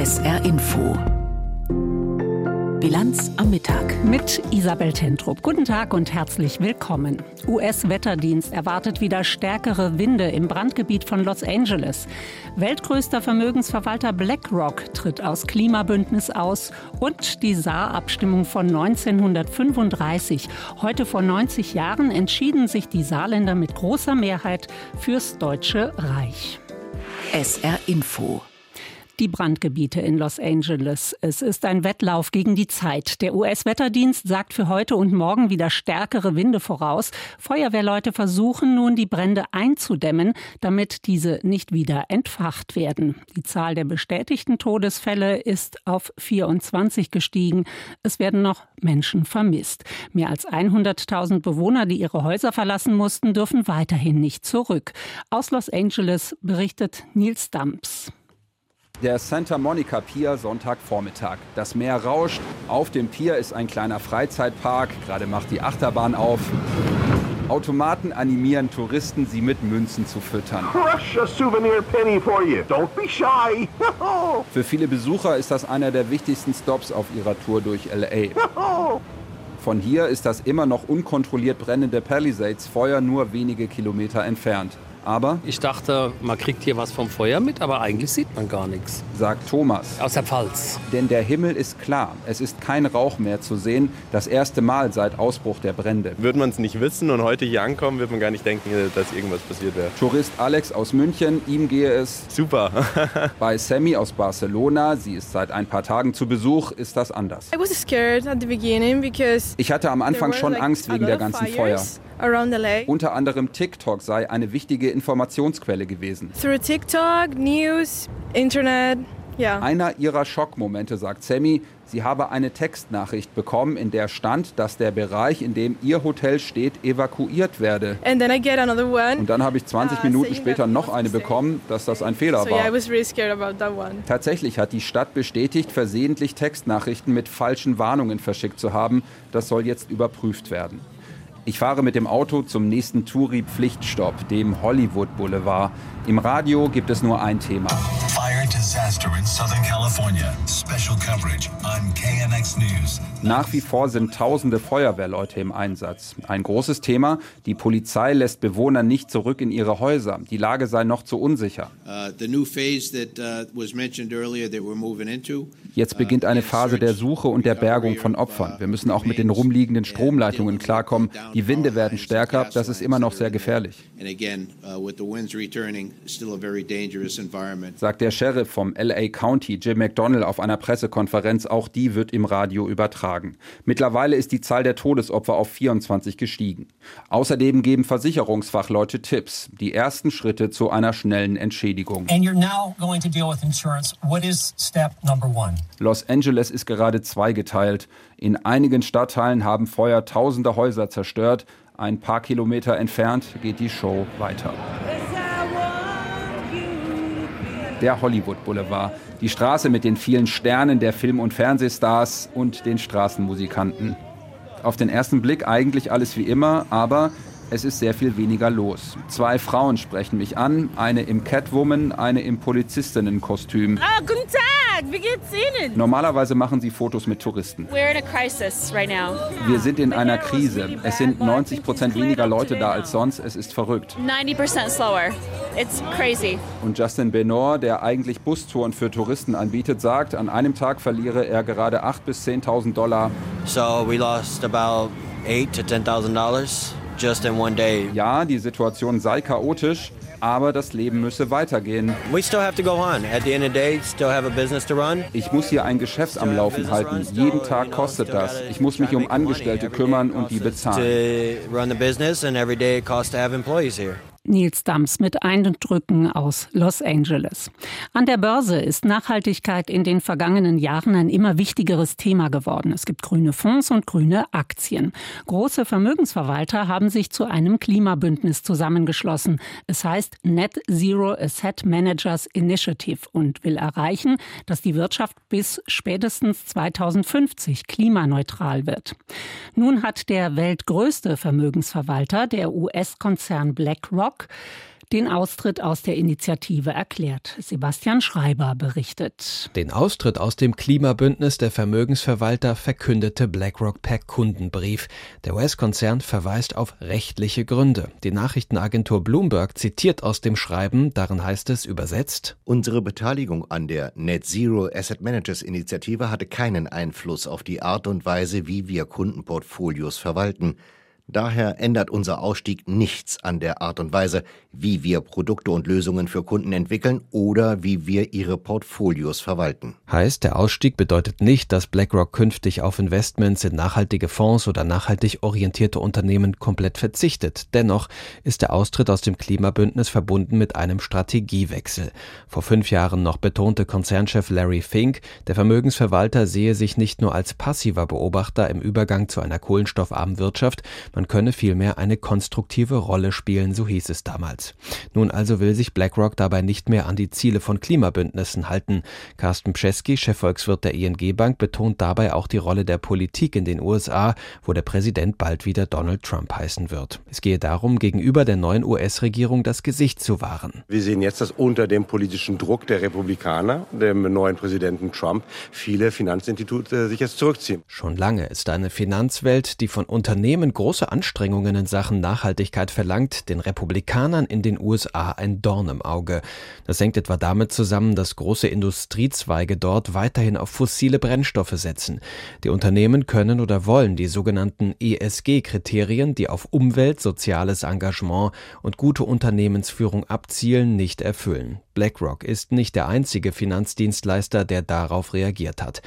SR Info. Bilanz am Mittag. Mit Isabel Tentrup. Guten Tag und herzlich willkommen. US-Wetterdienst erwartet wieder stärkere Winde im Brandgebiet von Los Angeles. Weltgrößter Vermögensverwalter BlackRock tritt aus Klimabündnis aus. Und die Saar-Abstimmung von 1935. Heute vor 90 Jahren entschieden sich die Saarländer mit großer Mehrheit fürs Deutsche Reich. SR Info. Die Brandgebiete in Los Angeles. Es ist ein Wettlauf gegen die Zeit. Der US-Wetterdienst sagt für heute und morgen wieder stärkere Winde voraus. Feuerwehrleute versuchen nun, die Brände einzudämmen, damit diese nicht wieder entfacht werden. Die Zahl der bestätigten Todesfälle ist auf 24 gestiegen. Es werden noch Menschen vermisst. Mehr als 100.000 Bewohner, die ihre Häuser verlassen mussten, dürfen weiterhin nicht zurück. Aus Los Angeles berichtet Nils Damps. Der Santa Monica Pier, Sonntagvormittag. Das Meer rauscht. Auf dem Pier ist ein kleiner Freizeitpark. Gerade macht die Achterbahn auf. Automaten animieren Touristen, sie mit Münzen zu füttern. Crush a souvenir penny for you. Don't be shy. Für viele Besucher ist das einer der wichtigsten Stops auf ihrer Tour durch L.A. Von hier ist das immer noch unkontrolliert brennende Palisades-Feuer nur wenige Kilometer entfernt. Aber ich dachte, man kriegt hier was vom Feuer mit, aber eigentlich sieht man gar nichts. Sagt Thomas. Aus der Pfalz. Denn der Himmel ist klar. Es ist kein Rauch mehr zu sehen. Das erste Mal seit Ausbruch der Brände. Würde man es nicht wissen und heute hier ankommen, würde man gar nicht denken, dass irgendwas passiert wäre. Tourist Alex aus München, ihm gehe es super. Bei Sammy aus Barcelona, sie ist seit ein paar Tagen zu Besuch, ist das anders. Ich hatte am Anfang schon Angst wegen der ganzen Feuer. Unter anderem TikTok sei eine wichtige Informationsquelle gewesen. Through TikTok, News, Internet, ja. Einer ihrer Schockmomente, sagt Sammy, sie habe eine Textnachricht bekommen, in der stand, dass der Bereich, in dem ihr Hotel steht, evakuiert werde. And then I get another one. Und dann habe ich 20 Minuten später noch eine bekommen, dass das ein Fehler war. I was really scared about that one. Tatsächlich hat die Stadt bestätigt, versehentlich Textnachrichten mit falschen Warnungen verschickt zu haben. Das soll jetzt überprüft werden. Ich fahre mit dem Auto zum nächsten Touri-Pflichtstopp, dem Hollywood Boulevard. Im Radio gibt es nur ein Thema. Fire disaster in Southern California. Special coverage on KNX News. Nach wie vor sind tausende Feuerwehrleute im Einsatz. Ein großes Thema, die Polizei lässt Bewohner nicht zurück in ihre Häuser. Die Lage sei noch zu unsicher. Jetzt beginnt eine Phase der Suche und der Bergung von Opfern. Wir müssen auch mit den rumliegenden Stromleitungen klarkommen. Die Winde werden stärker, das ist immer noch sehr gefährlich. Sagt der Sheriff vom LA County, Jim McDonnell, auf einer Pressekonferenz. Auch die wird im Radio übertragen. Mittlerweile ist die Zahl der Todesopfer auf 24 gestiegen. Außerdem geben Versicherungsfachleute Tipps. Die ersten Schritte zu einer schnellen Entschädigung. Los Angeles ist gerade zweigeteilt. In einigen Stadtteilen haben Feuer tausende Häuser zerstört. Ein paar Kilometer entfernt geht die Show weiter. Der Hollywood Boulevard, die Straße mit den vielen Sternen der Film- und Fernsehstars und den Straßenmusikanten. Auf den ersten Blick eigentlich alles wie immer, aber es ist sehr viel weniger los. 2 Frauen sprechen mich an, eine im Catwoman, eine im Polizistinnenkostüm. Guten Tag, wie geht's Ihnen? Normalerweise machen sie Fotos mit Touristen. We're in a crisis right now. Wir sind in einer Krise. Es sind 90% weniger Leute da als sonst. Es ist verrückt. 90% slower. It's crazy. Und Justin Benor, der eigentlich Bustouren für Touristen anbietet, sagt, an einem Tag verliere er gerade $8.000 bis $10.000. So we lost about $8,000 to $10,000 just in one day. Ja, die Situation sei chaotisch, aber das Leben müsse weitergehen. We still have to go on. At the end of the day, still have a business to run. Ich muss hier ein Geschäft am Laufen halten. Jeden Tag kostet das. Ich muss mich um Angestellte kümmern und die bezahlen. To run the business and every day it costs to have employees here. Nils Damps mit Eindrücken aus Los Angeles. An der Börse ist Nachhaltigkeit in den vergangenen Jahren ein immer wichtigeres Thema geworden. Es gibt grüne Fonds und grüne Aktien. Große Vermögensverwalter haben sich zu einem Klimabündnis zusammengeschlossen. Es heißt Net Zero Asset Managers Initiative und will erreichen, dass die Wirtschaft bis spätestens 2050 klimaneutral wird. Nun hat der weltgrößte Vermögensverwalter, der US-Konzern BlackRock, den Austritt aus der Initiative erklärt. Sebastian Schreiber berichtet. Den Austritt aus dem Klimabündnis der Vermögensverwalter verkündete BlackRock per Kundenbrief. Der US-Konzern verweist auf rechtliche Gründe. Die Nachrichtenagentur Bloomberg zitiert aus dem Schreiben, darin heißt es übersetzt: Unsere Beteiligung an der Net Zero Asset Managers Initiative hatte keinen Einfluss auf die Art und Weise, wie wir Kundenportfolios verwalten. Daher ändert unser Ausstieg nichts an der Art und Weise, wie wir Produkte und Lösungen für Kunden entwickeln oder wie wir ihre Portfolios verwalten. Heißt, der Ausstieg bedeutet nicht, dass BlackRock künftig auf Investments in nachhaltige Fonds oder nachhaltig orientierte Unternehmen komplett verzichtet. Dennoch ist der Austritt aus dem Klimabündnis verbunden mit einem Strategiewechsel. Vor 5 Jahren noch betonte Konzernchef Larry Fink, der Vermögensverwalter sehe sich nicht nur als passiver Beobachter im Übergang zu einer kohlenstoffarmen Wirtschaft, man könne vielmehr eine konstruktive Rolle spielen, so hieß es damals. Nun also will sich BlackRock dabei nicht mehr an die Ziele von Klimabündnissen halten. Carsten Pschesky, Chefvolkswirt der ING Bank, betont dabei auch die Rolle der Politik in den USA, wo der Präsident bald wieder Donald Trump heißen wird. Es gehe darum, gegenüber der neuen US-Regierung das Gesicht zu wahren. Wir sehen jetzt, dass unter dem politischen Druck der Republikaner, dem neuen Präsidenten Trump, viele Finanzinstitute sich jetzt zurückziehen. Schon lange ist eine Finanzwelt, die von Unternehmen große Anstrengungen in Sachen Nachhaltigkeit verlangt, den Republikanern in den USA ein Dorn im Auge. Das hängt etwa damit zusammen, dass große Industriezweige dort weiterhin auf fossile Brennstoffe setzen. Die Unternehmen können oder wollen die sogenannten ESG-Kriterien, die auf Umwelt, soziales Engagement und gute Unternehmensführung abzielen, nicht erfüllen. BlackRock ist nicht der einzige Finanzdienstleister, der darauf reagiert hat.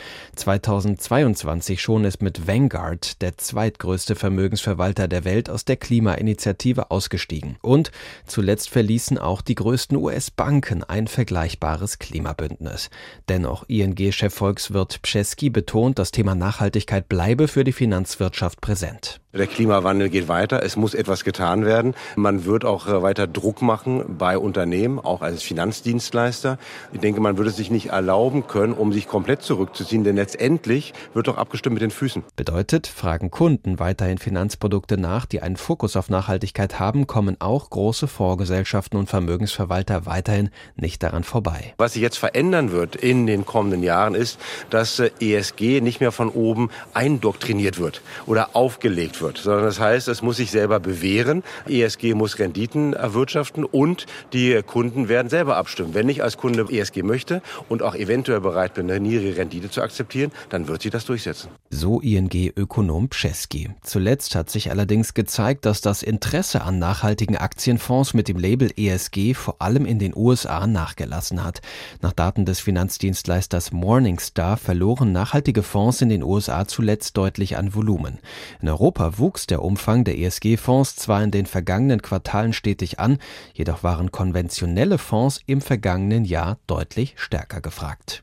2022 schon ist mit Vanguard der zweitgrößte Vermögensverwalter der Welt aus der Klimainitiative ausgestiegen. Und zuletzt verließen auch die größten US-Banken ein vergleichbares Klimabündnis. Dennoch ING-Chefvolkswirt Pschesky betont, das Thema Nachhaltigkeit bleibe für die Finanzwirtschaft präsent. Der Klimawandel geht weiter, es muss etwas getan werden. Man wird auch weiter Druck machen bei Unternehmen, auch als Finanzdienstleister. Ich denke, man würde es sich nicht erlauben können, um sich komplett zurückzuziehen, denn letztendlich wird doch abgestimmt mit den Füßen. Bedeutet, fragen Kunden weiterhin Finanzprodukte nach, die einen Fokus auf Nachhaltigkeit haben, kommen auch große Fondsgesellschaften und Vermögensverwalter weiterhin nicht daran vorbei. Was sich jetzt verändern wird in den kommenden Jahren ist, dass ESG nicht mehr von oben eindoktriniert wird oder aufgelegt wird, sondern das heißt, es muss sich selber bewähren. ESG muss Renditen erwirtschaften und die Kunden werden selber abstimmen. Wenn ich als Kunde ESG möchte und auch eventuell bereit bin, eine niedrige Rendite zu akzeptieren, dann wird sie das durchsetzen. So ING-Ökonom Pschesky. Zuletzt hat sich allerdings gezeigt, dass das Interesse an nachhaltigen Aktienfonds mit dem Label ESG vor allem in den USA nachgelassen hat. Nach Daten des Finanzdienstleisters Morningstar verloren nachhaltige Fonds in den USA zuletzt deutlich an Volumen. In Europa wuchs der Umfang der ESG-Fonds zwar in den vergangenen Quartalen stetig an, jedoch waren konventionelle Fonds im vergangenen Jahr deutlich stärker gefragt.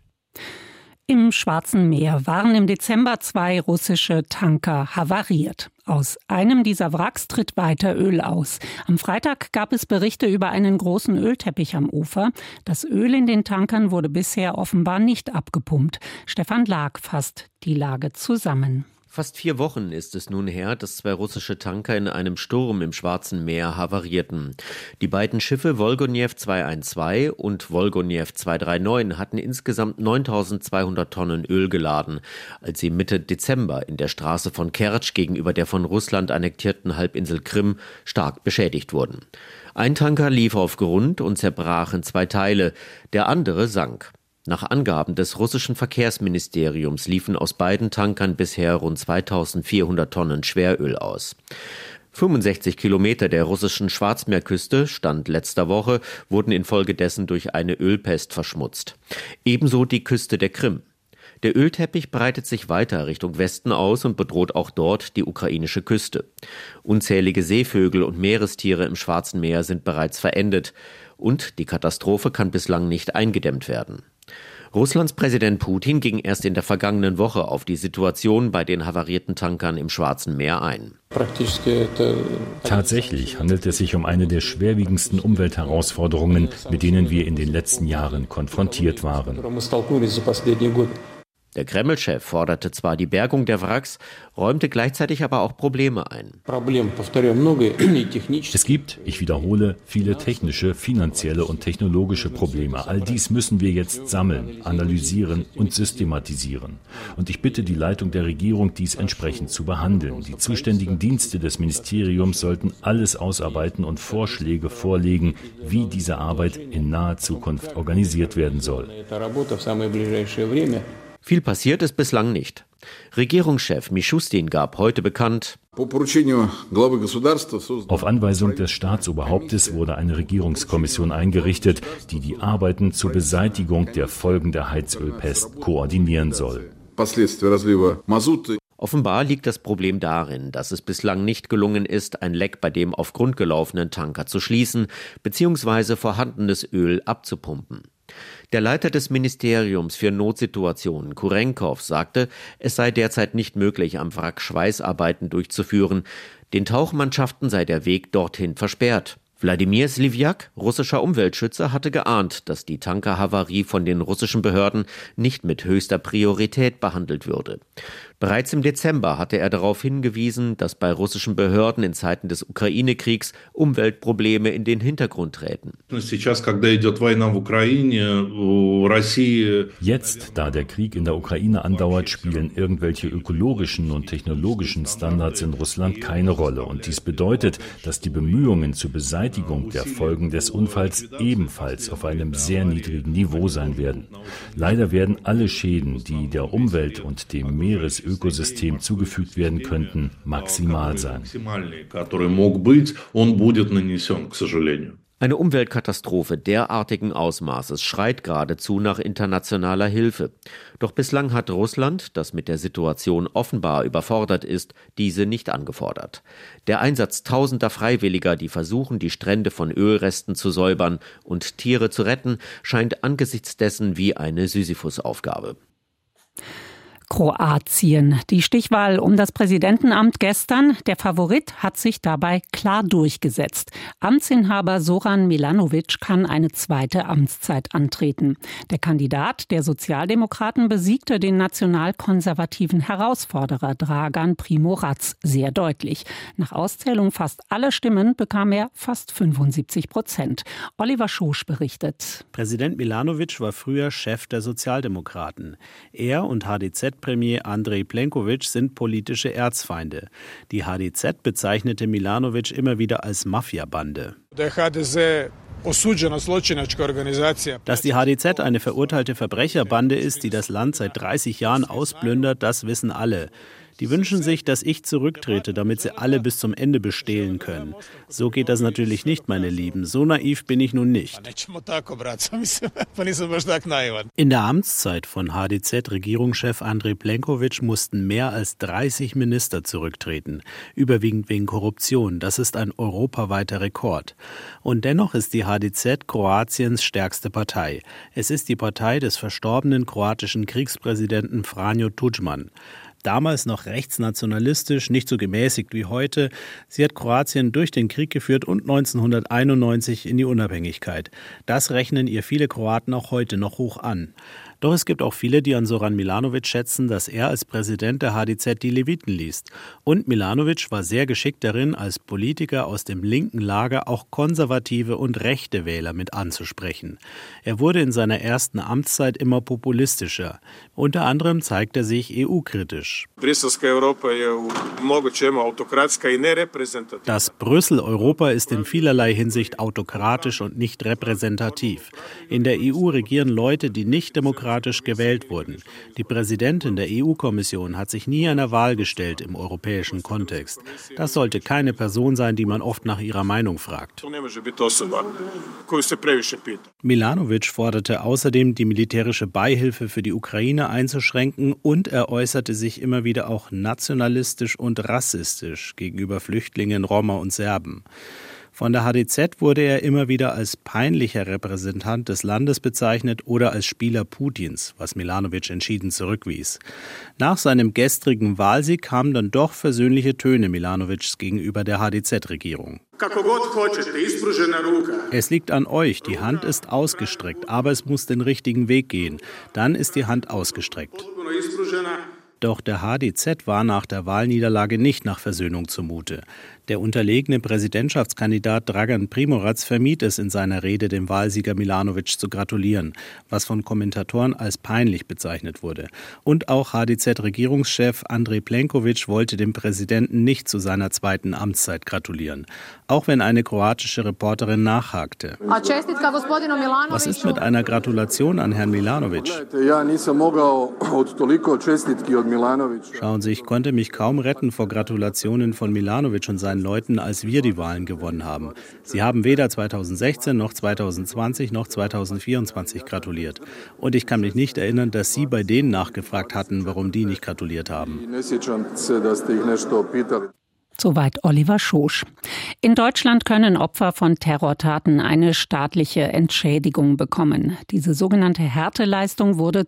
Im Schwarzen Meer waren im Dezember 2 russische Tanker havariert. Aus einem dieser Wracks tritt weiter Öl aus. Am Freitag gab es Berichte über einen großen Ölteppich am Ufer. Das Öl in den Tankern wurde bisher offenbar nicht abgepumpt. Stefan Lag fasst die Lage zusammen. Fast 4 Wochen ist es nun her, dass 2 russische Tanker in einem Sturm im Schwarzen Meer havarierten. Die beiden Schiffe Wolgonew 212 und Wolgonew 239 hatten insgesamt 9.200 Tonnen Öl geladen, als sie Mitte Dezember in der Straße von Kertsch gegenüber der von Russland annektierten Halbinsel Krim stark beschädigt wurden. Ein Tanker lief auf Grund und zerbrach in 2 Teile, der andere sank. Nach Angaben des russischen Verkehrsministeriums liefen aus beiden Tankern bisher rund 2.400 Tonnen Schweröl aus. 65 Kilometer der russischen Schwarzmeerküste, Stand letzter Woche, wurden infolgedessen durch eine Ölpest verschmutzt. Ebenso die Küste der Krim. Der Ölteppich breitet sich weiter Richtung Westen aus und bedroht auch dort die ukrainische Küste. Unzählige Seevögel und Meerestiere im Schwarzen Meer sind bereits verendet. Und die Katastrophe kann bislang nicht eingedämmt werden. Russlands Präsident Putin ging erst in der vergangenen Woche auf die Situation bei den havarierten Tankern im Schwarzen Meer ein. Tatsächlich handelt es sich um eine der schwerwiegendsten Umweltherausforderungen, mit denen wir in den letzten Jahren konfrontiert waren. Der Kreml-Chef forderte zwar die Bergung der Wracks, räumte gleichzeitig aber auch Probleme ein. Es gibt, ich wiederhole, viele technische, finanzielle und technologische Probleme. All dies müssen wir jetzt sammeln, analysieren und systematisieren. Und ich bitte die Leitung der Regierung, dies entsprechend zu behandeln. Die zuständigen Dienste des Ministeriums sollten alles ausarbeiten und Vorschläge vorlegen, wie diese Arbeit in naher Zukunft organisiert werden soll. Viel passiert ist bislang nicht. Regierungschef Mischustin gab heute bekannt: Auf Anweisung des Staatsoberhauptes wurde eine Regierungskommission eingerichtet, die die Arbeiten zur Beseitigung der Folgen der Heizölpest koordinieren soll. Offenbar liegt das Problem darin, dass es bislang nicht gelungen ist, ein Leck bei dem auf Grund gelaufenen Tanker zu schließen bzw. vorhandenes Öl abzupumpen. Der Leiter des Ministeriums für Notsituationen, Kurenkov, sagte, es sei derzeit nicht möglich, am Wrack Schweißarbeiten durchzuführen. Den Tauchmannschaften sei der Weg dorthin versperrt. Wladimir Slivjak, russischer Umweltschützer, hatte geahnt, dass die Tankerhavarie von den russischen Behörden nicht mit höchster Priorität behandelt würde. Bereits im Dezember hatte er darauf hingewiesen, dass bei russischen Behörden in Zeiten des Ukraine-Kriegs Umweltprobleme in den Hintergrund treten. Jetzt, da der Krieg in der Ukraine andauert, spielen irgendwelche ökologischen und technologischen Standards in Russland keine Rolle. Und dies bedeutet, dass die Bemühungen zur Beseitigung der Folgen des Unfalls ebenfalls auf einem sehr niedrigen Niveau sein werden. Leider werden alle Schäden, die der Umwelt und dem Meeresökosystem zugefügt werden könnten, maximal sein. Eine Umweltkatastrophe derartigen Ausmaßes schreit geradezu nach internationaler Hilfe. Doch bislang hat Russland, das mit der Situation offenbar überfordert ist, diese nicht angefordert. Der Einsatz tausender Freiwilliger, die versuchen, die Strände von Ölresten zu säubern und Tiere zu retten, scheint angesichts dessen wie eine Sisyphus-Aufgabe. Kroatien. Die Stichwahl um das Präsidentenamt gestern. Der Favorit hat sich dabei klar durchgesetzt. Amtsinhaber Zoran Milanovic kann eine zweite Amtszeit antreten. Der Kandidat der Sozialdemokraten besiegte den nationalkonservativen Herausforderer Dragan Primorac sehr deutlich. Nach Auszählung fast aller Stimmen bekam er fast 75%. Oliver Schosch berichtet. Präsident Milanovic war früher Chef der Sozialdemokraten. Er und HDZ-Premier Andrej Plenković sind politische Erzfeinde. Die HDZ bezeichnete Milanovic immer wieder als Mafiabande. Dass die HDZ eine verurteilte Verbrecherbande ist, die das Land seit 30 Jahren ausplündert, das wissen alle. Die wünschen sich, dass ich zurücktrete, damit sie alle bis zum Ende bestehlen können. So geht das natürlich nicht, meine Lieben. So naiv bin ich nun nicht. In der Amtszeit von HDZ-Regierungschef Andrej Plenković mussten mehr als 30 Minister zurücktreten, überwiegend wegen Korruption. Das ist ein europaweiter Rekord. Und dennoch ist die HDZ Kroatiens stärkste Partei. Es ist die Partei des verstorbenen kroatischen Kriegspräsidenten Franjo Tudjman. Damals noch rechtsnationalistisch, nicht so gemäßigt wie heute. Sie hat Kroatien durch den Krieg geführt und 1991 in die Unabhängigkeit. Das rechnen ihr viele Kroaten auch heute noch hoch an. Doch es gibt auch viele, die an Zoran Milanovic schätzen, dass er als Präsident der HDZ die Leviten liest. Und Milanovic war sehr geschickt darin, als Politiker aus dem linken Lager auch konservative und rechte Wähler mit anzusprechen. Er wurde in seiner ersten Amtszeit immer populistischer. Unter anderem zeigt er sich EU-kritisch. Das Brüssel-Europa ist in vielerlei Hinsicht autokratisch und nicht repräsentativ. In der EU regieren Leute, die nicht demokratisch gewählt wurden. Die Präsidentin der EU-Kommission hat sich nie einer Wahl gestellt im europäischen Kontext. Das sollte keine Person sein, die man oft nach ihrer Meinung fragt. Milanovic forderte außerdem, die militärische Beihilfe für die Ukraine einzuschränken und er äußerte sich immer wieder auch nationalistisch und rassistisch gegenüber Flüchtlingen, Roma und Serben. Von der HDZ wurde er immer wieder als peinlicher Repräsentant des Landes bezeichnet oder als Spieler Putins, was Milanovic entschieden zurückwies. Nach seinem gestrigen Wahlsieg kamen dann doch versöhnliche Töne Milanovics gegenüber der HDZ-Regierung. Es liegt an euch, die Hand ist ausgestreckt, aber es muss den richtigen Weg gehen. Dann ist die Hand ausgestreckt. Doch der HDZ war nach der Wahlniederlage nicht nach Versöhnung zumute. Der unterlegene Präsidentschaftskandidat Dragan Primorac vermied es in seiner Rede, dem Wahlsieger Milanovic zu gratulieren, was von Kommentatoren als peinlich bezeichnet wurde. Und auch HDZ-Regierungschef Andrej Plenković wollte dem Präsidenten nicht zu seiner zweiten Amtszeit gratulieren. Auch wenn eine kroatische Reporterin nachhakte. Was ist mit einer Gratulation an Herrn Milanovic? Schauen Sie, ich konnte mich kaum retten vor Gratulationen von Milanovic und seinen Leuten, als wir die Wahlen gewonnen haben. Sie haben weder 2016 noch 2020 noch 2024 gratuliert. Und ich kann mich nicht erinnern, dass Sie bei denen nachgefragt hatten, warum die nicht gratuliert haben. Soweit Oliver Schosch. In Deutschland können Opfer von Terrortaten eine staatliche Entschädigung bekommen. Diese sogenannte Härteleistung wurde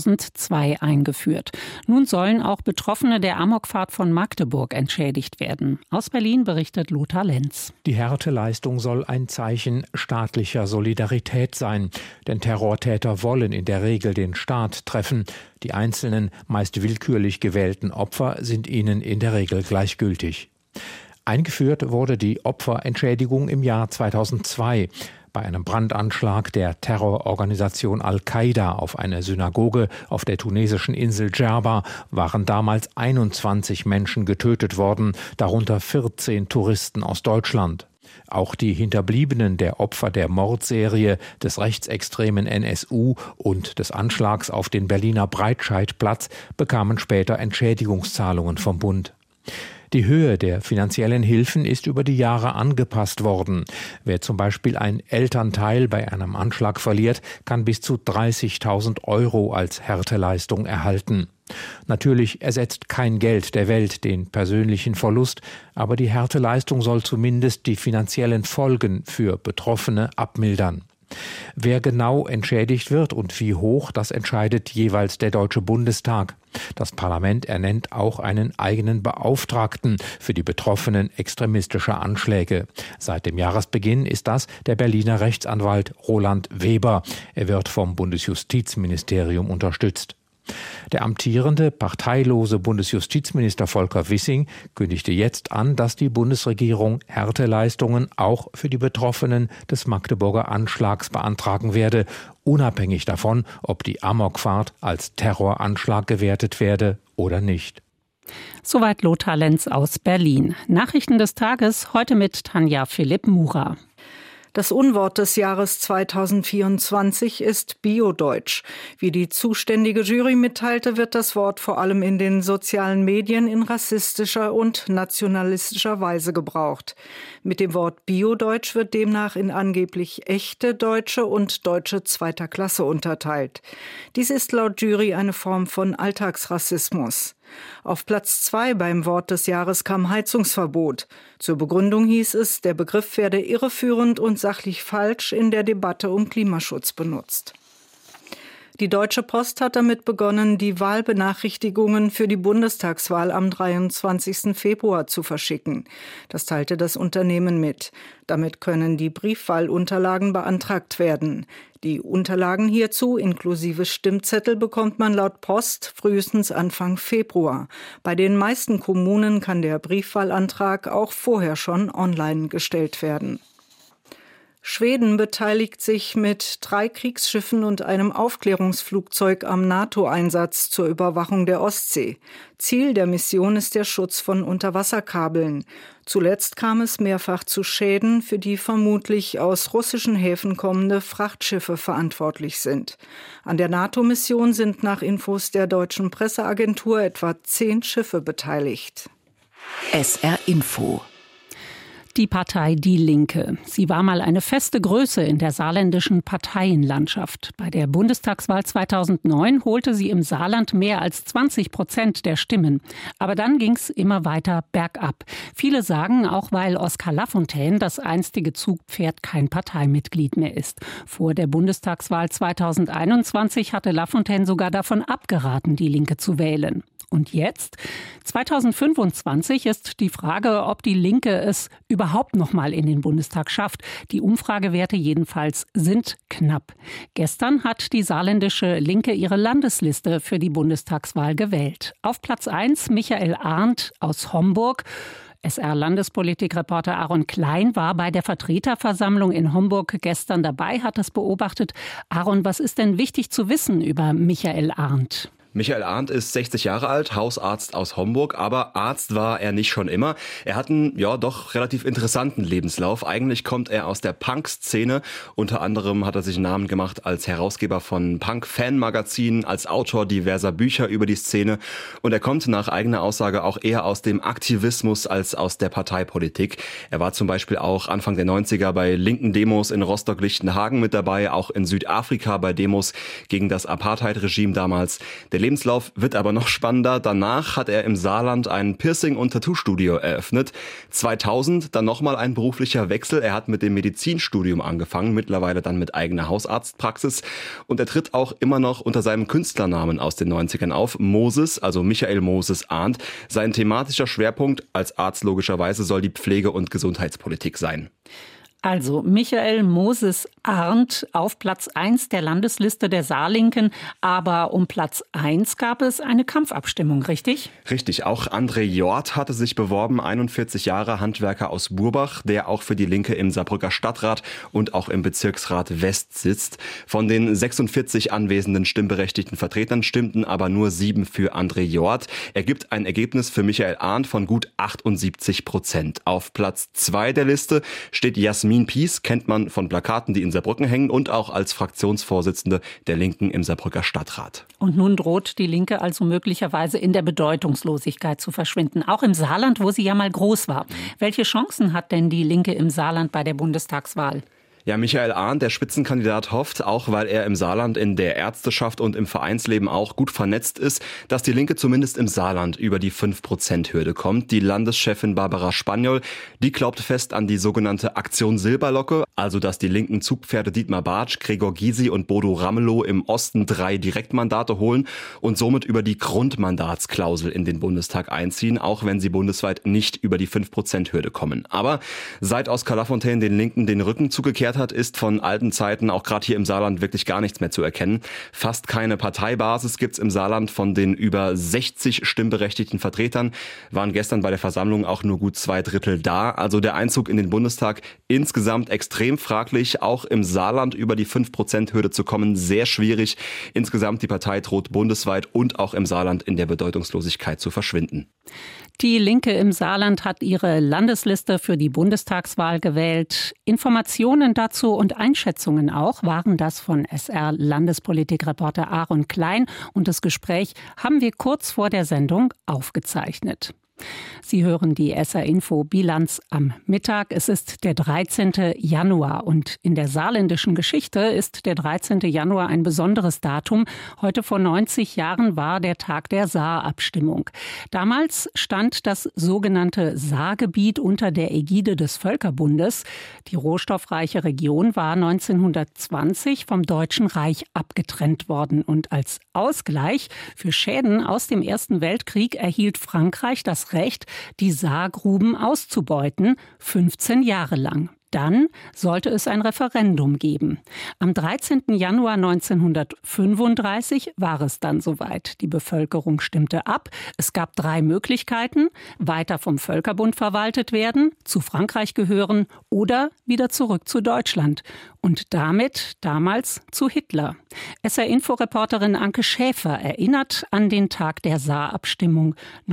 2002 eingeführt. Nun sollen auch Betroffene der Amokfahrt von Magdeburg entschädigt werden. Aus Berlin berichtet Lothar Lenz. Die Härteleistung soll ein Zeichen staatlicher Solidarität sein. Denn Terrortäter wollen in der Regel den Staat treffen. Die einzelnen, meist willkürlich gewählten Opfer sind ihnen in der Regel gleichgültig. Eingeführt wurde die Opferentschädigung im Jahr 2002 bei einem Brandanschlag der Terrororganisation Al-Qaida auf eine Synagoge auf der tunesischen Insel Djerba waren damals 21 Menschen getötet worden, darunter 14 Touristen aus Deutschland. Auch die Hinterbliebenen der Opfer der Mordserie des rechtsextremen NSU und des Anschlags auf den Berliner Breitscheidplatz bekamen später Entschädigungszahlungen vom Bund. Die Höhe der finanziellen Hilfen ist über die Jahre angepasst worden. Wer zum Beispiel ein Elternteil bei einem Anschlag verliert, kann bis zu 30.000 € als Härteleistung erhalten. Natürlich ersetzt kein Geld der Welt den persönlichen Verlust, aber die Härteleistung soll zumindest die finanziellen Folgen für Betroffene abmildern. Wer genau entschädigt wird und wie hoch, das entscheidet jeweils der Deutsche Bundestag. Das Parlament ernennt auch einen eigenen Beauftragten für die Betroffenen extremistischer Anschläge. Seit dem Jahresbeginn ist das der Berliner Rechtsanwalt Roland Weber. Er wird vom Bundesjustizministerium unterstützt. Der amtierende, parteilose Bundesjustizminister Volker Wissing kündigte jetzt an, dass die Bundesregierung Härteleistungen auch für die Betroffenen des Magdeburger Anschlags beantragen werde, unabhängig davon, ob die Amokfahrt als Terroranschlag gewertet werde oder nicht. Soweit Lothar Lenz aus Berlin. Nachrichten des Tages heute mit Tanja Philipp-Murer. Das Unwort des Jahres 2024 ist Biodeutsch. Wie die zuständige Jury mitteilte, wird das Wort vor allem in den sozialen Medien in rassistischer und nationalistischer Weise gebraucht. Mit dem Wort Biodeutsch wird demnach in angeblich echte Deutsche und Deutsche zweiter Klasse unterteilt. Dies ist laut Jury eine Form von Alltagsrassismus. Auf Platz 2 beim Wort des Jahres kam Heizungsverbot. Zur Begründung hieß es, der Begriff werde irreführend und sachlich falsch in der Debatte um Klimaschutz benutzt. Die Deutsche Post hat damit begonnen, die Wahlbenachrichtigungen für die Bundestagswahl am 23. Februar zu verschicken. Das teilte das Unternehmen mit. Damit können die Briefwahlunterlagen beantragt werden. Die Unterlagen hierzu inklusive Stimmzettel bekommt man laut Post frühestens Anfang Februar. Bei den meisten Kommunen kann der Briefwahlantrag auch vorher schon online gestellt werden. Schweden beteiligt sich mit 3 Kriegsschiffen und einem Aufklärungsflugzeug am NATO-Einsatz zur Überwachung der Ostsee. Ziel der Mission ist der Schutz von Unterwasserkabeln. Zuletzt kam es mehrfach zu Schäden, für die vermutlich aus russischen Häfen kommende Frachtschiffe verantwortlich sind. An der NATO-Mission sind nach Infos der deutschen Presseagentur etwa 10 Schiffe beteiligt. SR Info. Die Partei Die Linke. Sie war mal eine feste Größe in der saarländischen Parteienlandschaft. Bei der Bundestagswahl 2009 holte sie im Saarland mehr als 20% der Stimmen. Aber dann ging es immer weiter bergab. Viele sagen, auch weil Oskar Lafontaine, das einstige Zugpferd, kein Parteimitglied mehr ist. Vor der Bundestagswahl 2021 hatte Lafontaine sogar davon abgeraten, Die Linke zu wählen. Und jetzt? 2025 ist die Frage, ob die Linke es überhaupt noch mal in den Bundestag schafft. Die Umfragewerte jedenfalls sind knapp. Gestern hat die saarländische Linke ihre Landesliste für die Bundestagswahl gewählt. Auf Platz 1 Michael Arndt aus Homburg. SR-Landespolitikreporter Aaron Klein war bei der Vertreterversammlung in Homburg gestern dabei, hat es beobachtet. Aaron, was ist denn wichtig zu wissen über Michael Arndt? Michael Arndt ist 60 Jahre alt, Hausarzt aus Homburg, aber Arzt war er nicht schon immer. Er hat einen, doch relativ interessanten Lebenslauf. Eigentlich kommt er aus der Punk-Szene. Unter anderem hat er sich einen Namen gemacht als Herausgeber von Punk-Fan-Magazinen, als Autor diverser Bücher über die Szene. Und er kommt nach eigener Aussage auch eher aus dem Aktivismus als aus der Parteipolitik. Er war zum Beispiel auch Anfang der 90er bei linken Demos in Rostock-Lichtenhagen mit dabei, auch in Südafrika bei Demos gegen das Apartheid-Regime damals. Der Lebenslauf wird aber noch spannender. Danach hat er im Saarland ein Piercing- und Tattoo-Studio eröffnet. 2000 dann nochmal ein beruflicher Wechsel. Er hat mit dem Medizinstudium angefangen, mittlerweile dann mit eigener Hausarztpraxis. Und er tritt auch immer noch unter seinem Künstlernamen aus den 90ern auf. Moses, also Michael Moses Arndt. Sein thematischer Schwerpunkt als Arzt logischerweise soll die Pflege- und Gesundheitspolitik sein. Also Michael Moses Arndt auf Platz 1 der Landesliste der Saarlinken. Aber um Platz 1 gab es eine Kampfabstimmung, richtig? Richtig, auch André Jort hatte sich beworben, 41 Jahre, Handwerker aus Burbach, der auch für die Linke im Saarbrücker Stadtrat und auch im Bezirksrat West sitzt. Von den 46 anwesenden stimmberechtigten Vertretern stimmten aber nur 7 für André Jort. Er gibt ein Ergebnis für Michael Arndt von gut 78%. Auf Platz 2 der Liste steht Jasmin Pies, kennt man von Plakaten, die in Saarbrücken hängen und auch als Fraktionsvorsitzende der Linken im Saarbrücker Stadtrat. Und nun droht die Linke also möglicherweise in der Bedeutungslosigkeit zu verschwinden, auch im Saarland, wo sie ja mal groß war. Welche Chancen hat denn die Linke im Saarland bei der Bundestagswahl? Ja, Michael Arndt, der Spitzenkandidat, hofft, auch weil er im Saarland in der Ärzteschaft und im Vereinsleben auch gut vernetzt ist, dass die Linke zumindest im Saarland über die 5%-Hürde kommt. Die Landeschefin Barbara Spaniol, die glaubt fest an die sogenannte Aktion Silberlocke, also dass die linken Zugpferde Dietmar Bartsch, Gregor Gysi und Bodo Ramelow im Osten 3 Direktmandate holen und somit über die Grundmandatsklausel in den Bundestag einziehen, auch wenn sie bundesweit nicht über die 5%-Hürde kommen. Aber seit Oskar Lafontaine den Linken den Rücken zugekehrt hat, ist von alten Zeiten auch gerade hier im Saarland wirklich gar nichts mehr zu erkennen. Fast keine Parteibasis gibt's im Saarland. Von den über 60 stimmberechtigten Vertretern waren gestern bei der Versammlung auch nur gut 2/3 da. Also der Einzug in den Bundestag insgesamt extrem fraglich. Auch im Saarland über die 5%-Hürde zu kommen, sehr schwierig. Insgesamt die Partei droht bundesweit und auch im Saarland in der Bedeutungslosigkeit zu verschwinden. Die Linke im Saarland hat ihre Landesliste für die Bundestagswahl gewählt. Informationen dazu und Einschätzungen auch waren das von SR-Landespolitikreporter Aaron Klein. Und das Gespräch haben wir kurz vor der Sendung aufgezeichnet. Sie hören die SR-Info-Bilanz am Mittag. Es ist der 13. Januar und in der saarländischen Geschichte ist der 13. Januar ein besonderes Datum. Heute vor 90 Jahren war der Tag der Saarabstimmung. Damals stand das sogenannte Saargebiet unter der Ägide des Völkerbundes. Die rohstoffreiche Region war 1920 vom Deutschen Reich abgetrennt worden und als Ausgleich für Schäden aus dem Ersten Weltkrieg erhielt Frankreich das Recht, die Saargruben auszubeuten, 15 Jahre lang. Dann sollte es ein Referendum geben. Am 13. Januar 1935 war es dann soweit. Die Bevölkerung stimmte ab. Es gab 3 Möglichkeiten: weiter vom Völkerbund verwaltet werden, zu Frankreich gehören oder wieder zurück zu Deutschland. Und damit damals zu Hitler. SR-Info-Reporterin Anke Schäfer erinnert an den Tag der Saarabstimmung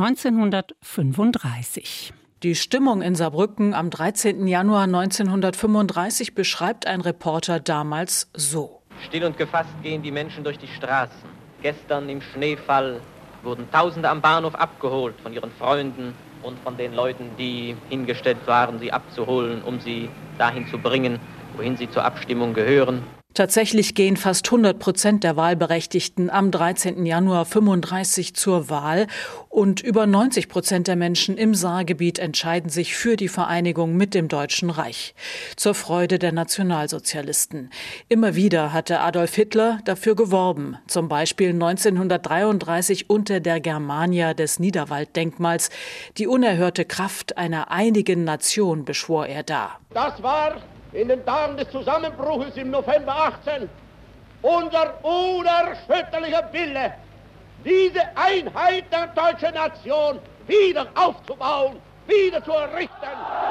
1935. Die Stimmung in Saarbrücken am 13. Januar 1935 beschreibt ein Reporter damals so. Still und gefasst gehen die Menschen durch die Straßen. Gestern im Schneefall wurden Tausende am Bahnhof abgeholt von ihren Freunden und von den Leuten, die hingestellt waren, sie abzuholen, um sie dahin zu bringen, wohin sie zur Abstimmung gehören. Tatsächlich gehen fast 100% der Wahlberechtigten am 13. Januar 35 zur Wahl und über 90% der Menschen im Saargebiet entscheiden sich für die Vereinigung mit dem Deutschen Reich. Zur Freude der Nationalsozialisten. Immer wieder hatte Adolf Hitler dafür geworben, zum Beispiel 1933 unter der Germania des Niederwalddenkmals. Die unerhörte Kraft einer einigen Nation beschwor er da. Das war in den Tagen des Zusammenbruches im November 18 unser unerschütterlicher Wille, diese Einheit der deutschen Nation wieder aufzubauen, wieder zu errichten.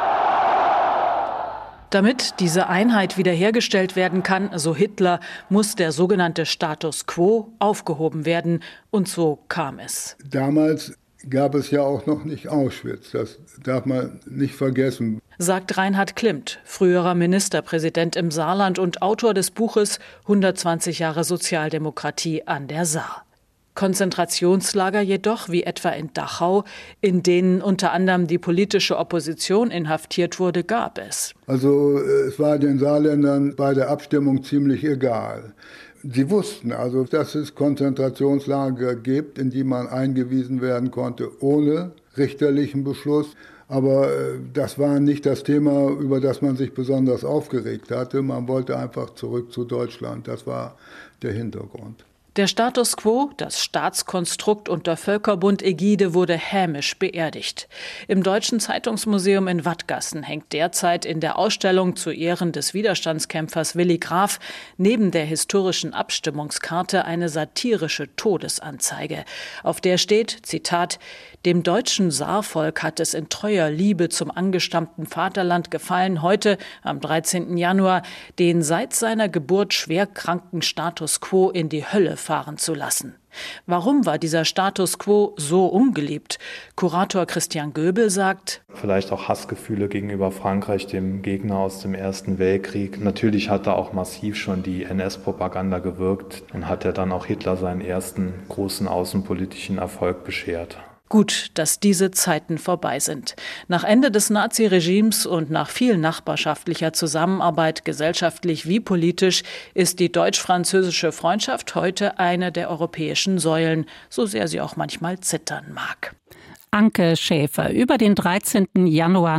Damit diese Einheit wiederhergestellt werden kann, so Hitler, muss der sogenannte Status quo aufgehoben werden. Und so kam es. Damals gab es ja auch noch nicht Auschwitz. Das darf man nicht vergessen. Sagt Reinhard Klimmt, früherer Ministerpräsident im Saarland und Autor des Buches 120 Jahre Sozialdemokratie an der Saar. Konzentrationslager jedoch, wie etwa in Dachau, in denen unter anderem die politische Opposition inhaftiert wurde, gab es. Also es war den Saarländern bei der Abstimmung ziemlich egal. Sie wussten also, dass es Konzentrationslager gibt, in die man eingewiesen werden konnte, ohne richterlichen Beschluss. Aber das war nicht das Thema, über das man sich besonders aufgeregt hatte. Man wollte einfach zurück zu Deutschland. Das war der Hintergrund. Der Status quo, das Staatskonstrukt unter Völkerbund-Ägide, wurde hämisch beerdigt. Im Deutschen Zeitungsmuseum in Wattgassen hängt derzeit in der Ausstellung zu Ehren des Widerstandskämpfers Willy Graf neben der historischen Abstimmungskarte eine satirische Todesanzeige. Auf der steht, Zitat, dem deutschen Saarvolk hat es in treuer Liebe zum angestammten Vaterland gefallen, heute, am 13. Januar, den seit seiner Geburt schwerkranken Status quo in die Hölle fahren zu lassen. Warum war dieser Status quo so ungeliebt? Kurator Christian Göbel sagt: Vielleicht auch Hassgefühle gegenüber Frankreich, dem Gegner aus dem Ersten Weltkrieg. Natürlich hat da auch massiv schon die NS-Propaganda gewirkt und hat er dann auch Hitler seinen ersten großen außenpolitischen Erfolg beschert. Gut, dass diese Zeiten vorbei sind. Nach Ende des Naziregimes und nach viel nachbarschaftlicher Zusammenarbeit, gesellschaftlich wie politisch, ist die deutsch-französische Freundschaft heute eine der europäischen Säulen, so sehr sie auch manchmal zittern mag. Anke Schäfer über den 13. Januar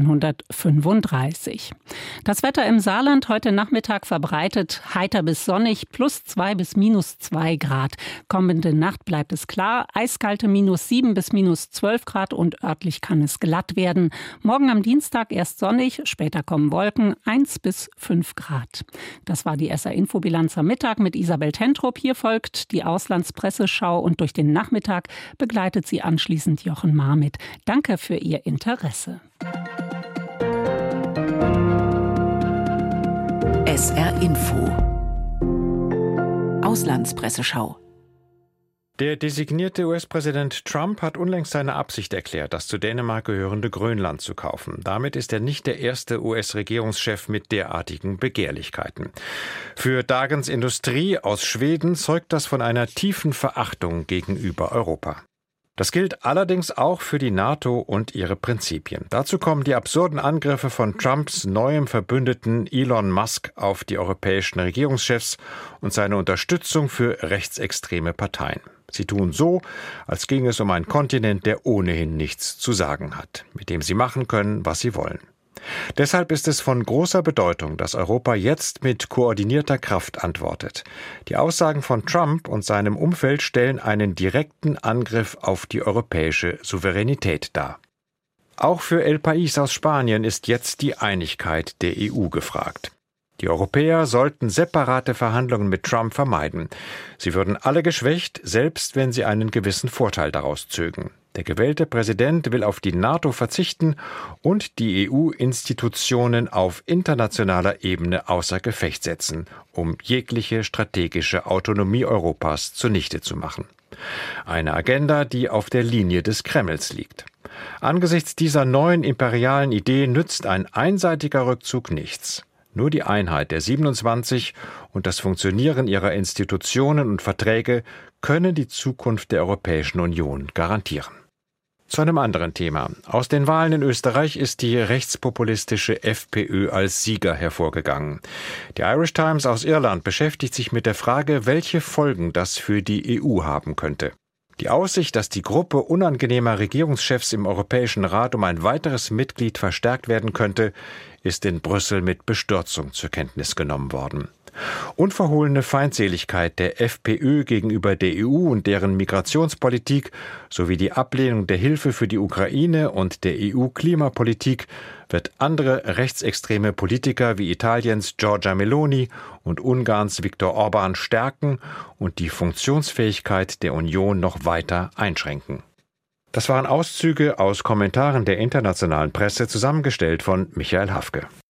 1935. Das Wetter im Saarland heute Nachmittag verbreitet heiter bis sonnig, +2 bis -2 Grad. Kommende Nacht bleibt es klar, eiskalte -7 bis -12 Grad und örtlich kann es glatt werden. Morgen am Dienstag erst sonnig, später kommen Wolken, 1 bis 5 Grad. Das war die SR-Info-Bilanz am Mittag mit Isabel Tentrup. Hier folgt die Auslandspresseschau und durch den Nachmittag begleitet sie anschließend Jochen Marmit. Danke für Ihr Interesse. SR Info Auslandspresseschau. Der designierte US-Präsident Trump hat unlängst seine Absicht erklärt, das zu Dänemark gehörende Grönland zu kaufen. Damit ist er nicht der erste US-Regierungschef mit derartigen Begehrlichkeiten. Für Dagens Industrie aus Schweden zeugt das von einer tiefen Verachtung gegenüber Europa. Das gilt allerdings auch für die NATO und ihre Prinzipien. Dazu kommen die absurden Angriffe von Trumps neuem Verbündeten Elon Musk auf die europäischen Regierungschefs und seine Unterstützung für rechtsextreme Parteien. Sie tun so, als ging es um einen Kontinent, der ohnehin nichts zu sagen hat, mit dem sie machen können, was sie wollen. Deshalb ist es von großer Bedeutung, dass Europa jetzt mit koordinierter Kraft antwortet. Die Aussagen von Trump und seinem Umfeld stellen einen direkten Angriff auf die europäische Souveränität dar. Auch für El País aus Spanien ist jetzt die Einigkeit der EU gefragt. Die Europäer sollten separate Verhandlungen mit Trump vermeiden. Sie würden alle geschwächt, selbst wenn sie einen gewissen Vorteil daraus zögen. Der gewählte Präsident will auf die NATO verzichten und die EU-Institutionen auf internationaler Ebene außer Gefecht setzen, um jegliche strategische Autonomie Europas zunichte zu machen. Eine Agenda, die auf der Linie des Kremls liegt. Angesichts dieser neuen imperialen Idee nützt ein einseitiger Rückzug nichts. Nur die Einheit der 27 und das Funktionieren ihrer Institutionen und Verträge können die Zukunft der Europäischen Union garantieren. Zu einem anderen Thema. Aus den Wahlen in Österreich ist die rechtspopulistische FPÖ als Sieger hervorgegangen. Die Irish Times aus Irland beschäftigt sich mit der Frage, welche Folgen das für die EU haben könnte. Die Aussicht, dass die Gruppe unangenehmer Regierungschefs im Europäischen Rat um ein weiteres Mitglied verstärkt werden könnte, ist in Brüssel mit Bestürzung zur Kenntnis genommen worden. Unverhohlene Feindseligkeit der FPÖ gegenüber der EU und deren Migrationspolitik sowie die Ablehnung der Hilfe für die Ukraine und der EU-Klimapolitik wird andere rechtsextreme Politiker wie Italiens Giorgia Meloni und Ungarns Viktor Orban stärken und die Funktionsfähigkeit der Union noch weiter einschränken. Das waren Auszüge aus Kommentaren der internationalen Presse, zusammengestellt von Michael Hafke.